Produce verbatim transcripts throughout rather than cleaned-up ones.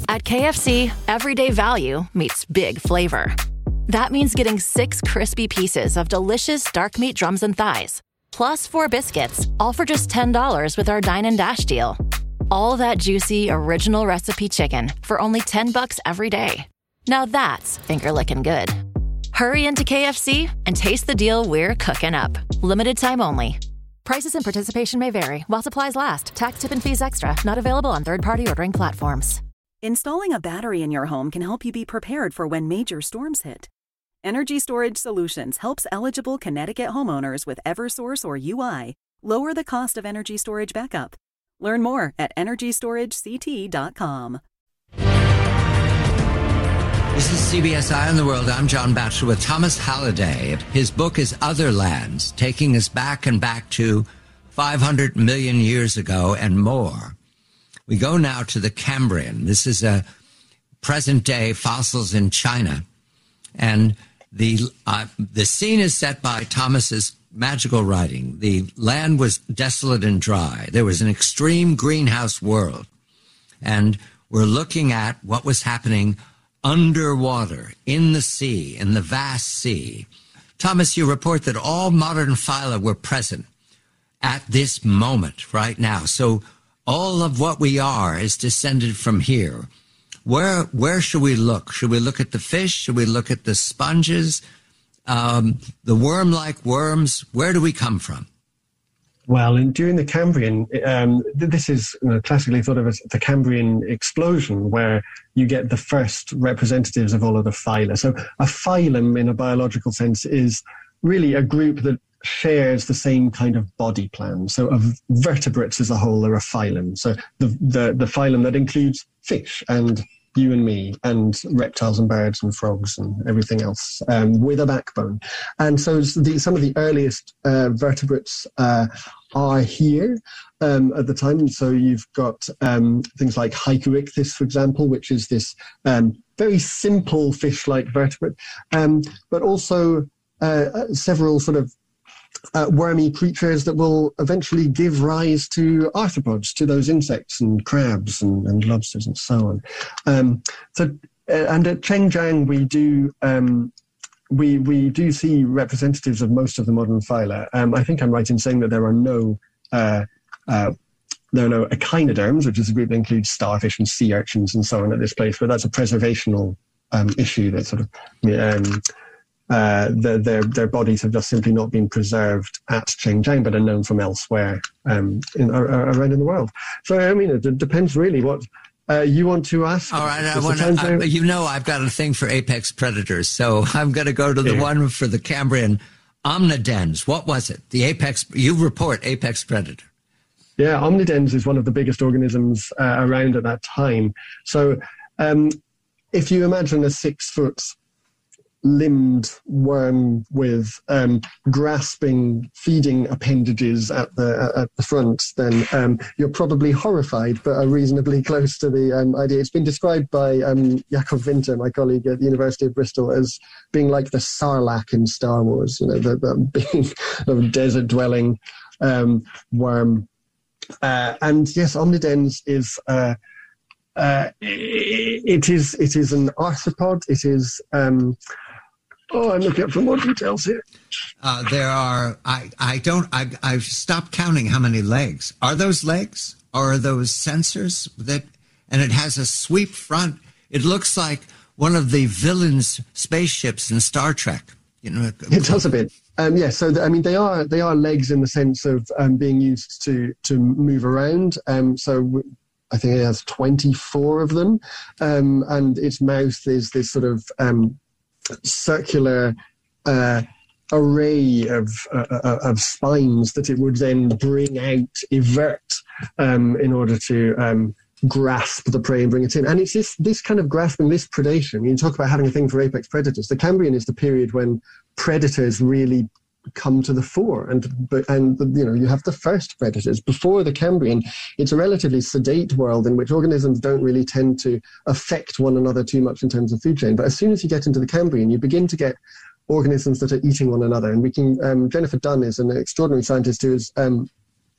At K F C, everyday value meets big flavor. That means getting six crispy pieces of delicious dark meat drums and thighs, plus four biscuits, all for just ten dollars with our Dine and Dash deal. All that juicy, original recipe chicken for only ten bucks every day. Now that's finger-licking good. Hurry into K F C and taste the deal we're cooking up. Limited time only. Prices and participation may vary while supplies last. Tax, tip, and fees extra. Not available on third-party ordering platforms. Installing a battery in your home can help you be prepared for when major storms hit. Energy Storage Solutions helps eligible Connecticut homeowners with Eversource or U I lower the cost of energy storage backup. Learn more at energy storage c t dot com. This is C B S Eye on the World. I'm John Batchelor with Thomas Halliday. His book is Other Lands, taking us back and back to five hundred million years ago and more. We go now to the Cambrian. This is a present-day fossils in China. And the uh, the scene is set by Thomas's magical writing. The land was desolate and dry. There was an extreme greenhouse world. And we're looking at what was happening underwater, in the sea, in the vast sea. Thomas, you report that all modern phyla were present at this moment right now. So all of what we are is descended from here. Where where should we look? Should we look at the fish? Should we look at the sponges? Um, the worm-like worms? Where do we come from? Well, in, during the Cambrian, um, this is you know, classically thought of as the Cambrian explosion, where you get the first representatives of all of the phyla. So a phylum, in a biological sense, is really a group that shares the same kind of body plan. So of vertebrates as a whole are a phylum. So the, the, the phylum that includes fish and you and me and reptiles and birds and frogs and everything else um, with a backbone. And so the, some of the earliest uh, vertebrates uh, are here um, at the time. So you've got um, things like Hycurichthys, for example, which is this um, very simple fish-like vertebrate, um, but also uh, several sort of Uh, wormy creatures that will eventually give rise to arthropods, to those insects and crabs and, and lobsters and so on. Um, so, uh, and at Chengjiang, we do um, we we do see representatives of most of the modern phyla. Um, I think I'm right in saying that there are no uh, uh, there are no echinoderms, which is a group that includes starfish and sea urchins and so on at this place. But that's a preservational um, issue that sort of. Um, Uh, the, their their bodies have just simply not been preserved at Chengjiang, but are known from elsewhere um, in, uh, around in the world. So, I mean, it, it depends really what uh, you want to ask. All right, I wanna, I, you know I've got a thing for apex predators, so I'm going to go to the yeah. one for the Cambrian. Omnidens, what was it? The apex, you report apex predator. Yeah, Omnidens is one of the biggest organisms uh, around at that time. So um, if you imagine a six-foot limbed worm with um, grasping feeding appendages at the at the front, then um, you're probably horrified, but are reasonably close to the um, idea. It's been described by um, Jakob Winter, my colleague at the University of Bristol, as being like the Sarlacc in Star Wars, you know, the, the being a desert-dwelling um, worm. Uh, and yes, Omnidens is uh, uh, it is it is an arthropod. It is. Um, Oh, I'm looking up for more details here. Uh, there are, I, I don't, I, I've stopped counting how many legs. Are those legs? Or are those sensors? That, and it has a sweep front. It looks like one of the villains' spaceships in Star Trek. You know, it does a bit. Um, yeah, so the, I mean, they are they are legs in the sense of um, being used to to move around. Um, so I think it has twenty-four of them, um, and its mouth is this sort of um, circular uh, array of uh, of spines that it would then bring out, evert, um, in order to um, grasp the prey and bring it in. And it's this this kind of grasping, this predation. You talk about having a thing for apex predators. The Cambrian is the period when predators really come to the fore, and and you know you have the first predators. Before the Cambrian, it's a relatively sedate world in which organisms don't really tend to affect one another too much in terms of food chain. But as soon as you get into the Cambrian, you begin to get organisms that are eating one another. And we can um, Jennifer Dunn is an extraordinary scientist who has um,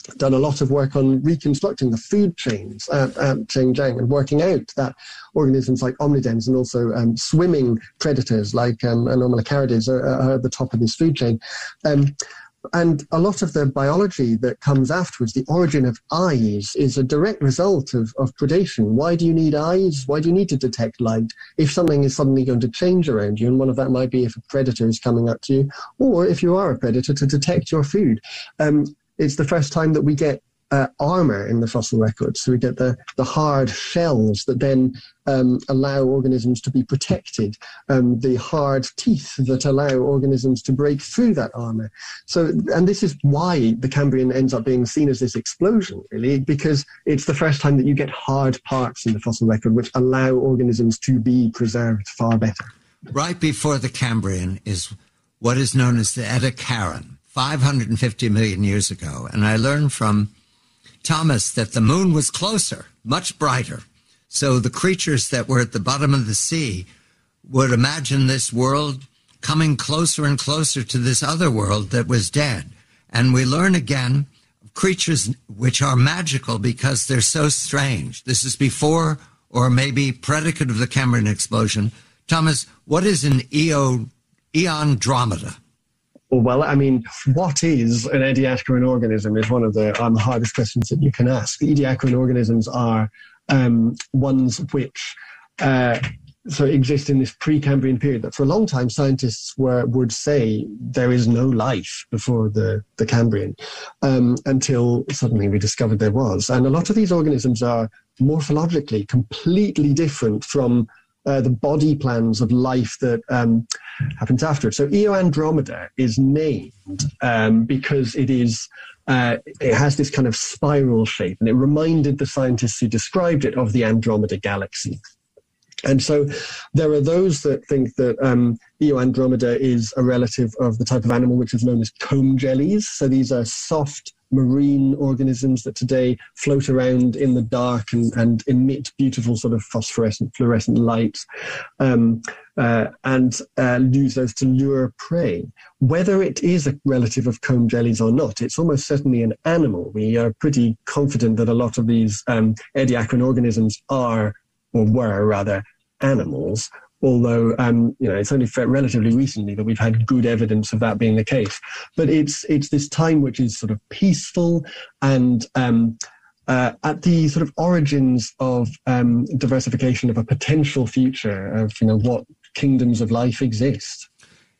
done a lot of work on reconstructing the food chains at, at Xinjiang and working out that organisms like omnidens and also um, swimming predators like um, anomalocaridids are, are at the top of this food chain. Um, and a lot of the biology that comes afterwards, the origin of eyes, is a direct result of, of predation. Why do you need eyes? Why do you need to detect light if something is suddenly going to change around you? And one of that might be if a predator is coming up to you, or if you are a predator, to detect your food. Um, It's the first time that we get uh, armor in the fossil record. So we get the, the hard shells that then um, allow organisms to be protected, um, the hard teeth that allow organisms to break through that armor. So, and this is why the Cambrian ends up being seen as this explosion, really, because it's the first time that you get hard parts in the fossil record which allow organisms to be preserved far better. Right before the Cambrian is what is known as the Ediacaran, five hundred fifty million years ago. And I learned from Thomas that the moon was closer, much brighter. So the creatures that were at the bottom of the sea would imagine this world coming closer and closer to this other world that was dead. And we learn again of creatures which are magical because they're so strange. This is before or maybe predicate of the Cambrian explosion. Thomas, what is an Eo, Eondromeda? Well, I mean, what is an Ediacaran organism is one of the um, hardest questions that you can ask. The Ediacaran organisms are um, ones which uh, so exist in this pre-Cambrian period that for a long time scientists were, would say there is no life before the, the Cambrian um, until suddenly we discovered there was. And a lot of these organisms are morphologically completely different from Uh, the body plans of life that um, happens after it. So Eondromeda is named um, because it is uh, it has this kind of spiral shape, and it reminded the scientists who described it of the Andromeda Galaxy. And so there are those that think that um, Eondromeda is a relative of the type of animal which is known as comb jellies. So these are soft marine organisms that today float around in the dark and, and emit beautiful sort of phosphorescent, fluorescent lights, um, uh, and uh, use those to lure prey. Whether it is a relative of comb jellies or not, it's almost certainly an animal. We are pretty confident that a lot of these um, Ediacaran organisms are, or were rather, animals. Although, um, you know, it's only relatively recently that we've had good evidence of that being the case. But it's it's this time which is sort of peaceful and um, uh, at the sort of origins of um, diversification of a potential future of, you know, what kingdoms of life exist.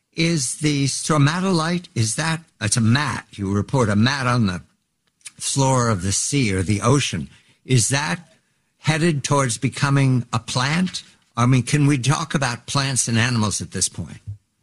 Is the stromatolite, is that, it's a mat, you report a mat on the floor of the sea or the ocean. Is that headed towards becoming a plant? I mean, can we talk about plants and animals at this point?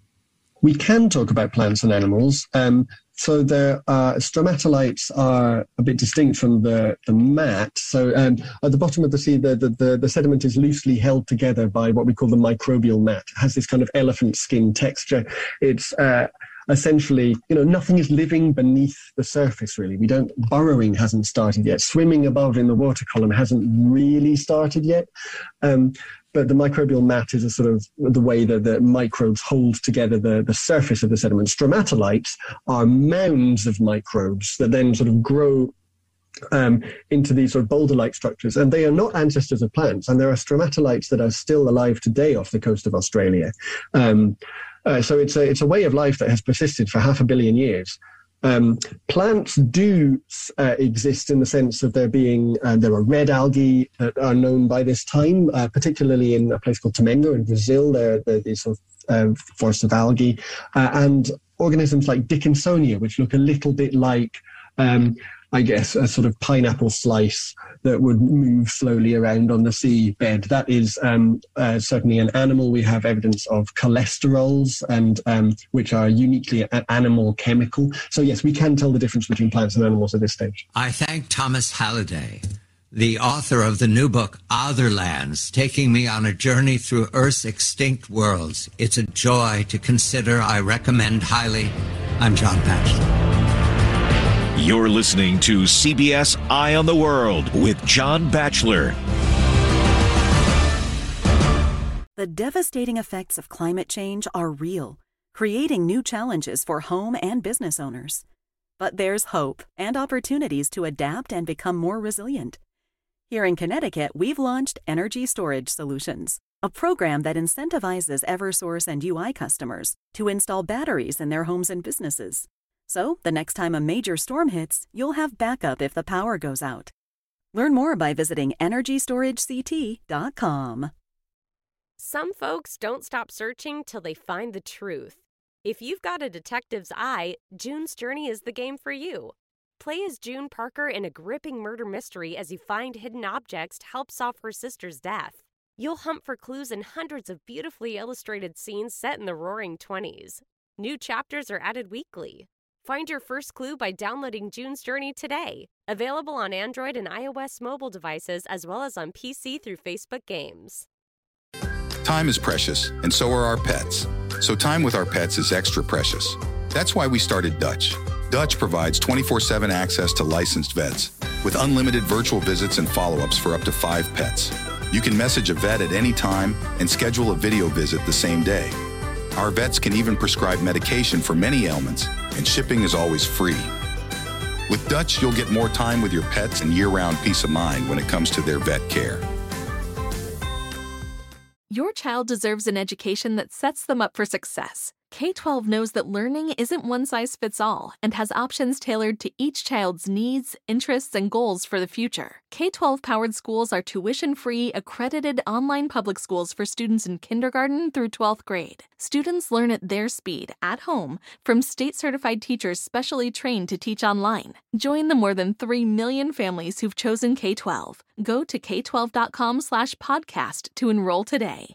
We can talk about plants and animals. Um, so the uh, stromatolites are a bit distinct from the, the mat. So um, at the bottom of the sea, the, the, the, the sediment is loosely held together by what we call the microbial mat. It has this kind of elephant skin texture. It's uh, essentially, you know, nothing is living beneath the surface, really. We don't, burrowing hasn't started yet. Swimming above in the water column hasn't really started yet. Um, But the microbial mat is a sort of the way that the microbes hold together the, the surface of the sediment. Stromatolites are mounds of microbes that then sort of grow um, into these sort of boulder-like structures. And they are not ancestors of plants. And there are stromatolites that are still alive today off the coast of Australia. Um, uh, so it's a, it's a way of life that has persisted for half a billion years. Um, plants do uh, exist in the sense of there being, uh, there are red algae that are known by this time, uh, particularly in a place called Tamenga in Brazil. There are these sort of uh, forests of algae, uh, and organisms like Dickinsonia, which look a little bit like, um, I guess, a sort of pineapple slice that would move slowly around on the seabed. That is um, uh, certainly an animal. We have evidence of cholesterols, and um, which are uniquely an animal chemical. So yes, we can tell the difference between plants and animals at this stage. I thank Thomas Halliday, the author of the new book, Otherlands, taking me on a journey through Earth's extinct worlds. It's a joy to consider. I recommend highly. I'm John Batchelor. You're listening to C B S Eye on the World with John Batchelor. The devastating effects of climate change are real, creating new challenges for home and business owners. But there's hope and opportunities to adapt and become more resilient. Here in Connecticut, we've launched Energy Storage Solutions, a program that incentivizes Eversource and U I customers to install batteries in their homes and businesses. So, the next time a major storm hits, you'll have backup if the power goes out. Learn more by visiting energy storage c t dot com. Some folks don't stop searching till they find the truth. If you've got a detective's eye, June's Journey is the game for you. Play as June Parker in a gripping murder mystery as you find hidden objects to help solve her sister's death. You'll hunt for clues in hundreds of beautifully illustrated scenes set in the roaring twenties. New chapters are added weekly. Find your first clue by downloading June's Journey today. Available on Android and iOS mobile devices as well as on P C through Facebook Games. Time is precious, and so are our pets. So time with our pets is extra precious. That's why we started Dutch. Dutch provides twenty-four seven access to licensed vets with unlimited virtual visits and follow-ups for up to five pets. You can message a vet at any time and schedule a video visit the same day. Our vets can even prescribe medication for many ailments, and shipping is always free. With Dutch, you'll get more time with your pets and year-round peace of mind when it comes to their vet care. Your child deserves an education that sets them up for success. K twelve knows that learning isn't one size fits all and has options tailored to each child's needs, interests, and goals for the future. K twelve powered schools are tuition-free, accredited online public schools for students in kindergarten through twelfth grade. Students learn at their speed, at home, from state-certified teachers specially trained to teach online. Join the more than three million families who've chosen K twelve. Go to k twelve dot com slash podcast to enroll today.